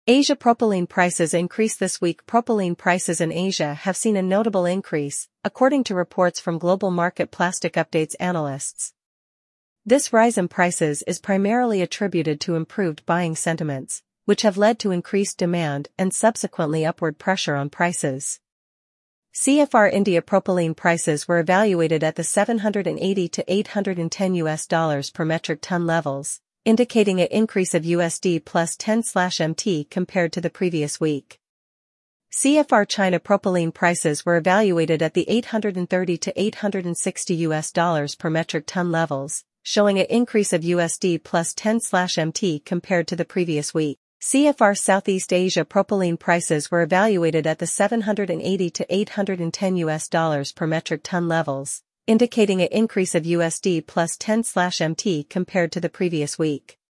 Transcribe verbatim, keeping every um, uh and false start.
Asia propylene prices increased this week. Propylene prices in Asia have seen a notable increase, according to reports from global market plastic updates analysts. This rise in prices is primarily attributed to improved buying sentiments, which have led to increased demand and subsequently upward pressure on prices. C F R India propylene prices were evaluated at the seven hundred eighty to eight hundred ten U S dollars per metric ton levels, indicating an increase of U S D plus ten M T compared to the previous week. C F R China propylene prices were evaluated at the eight hundred thirty to eight hundred sixty U S dollars per metric ton levels, showing an increase of U S D plus ten M T compared to the previous week. C F R Southeast Asia propylene prices were evaluated at the seven hundred eighty to eight hundred ten U S dollars per metric ton levels, indicating an increase of U S D plus ten M T compared to the previous week.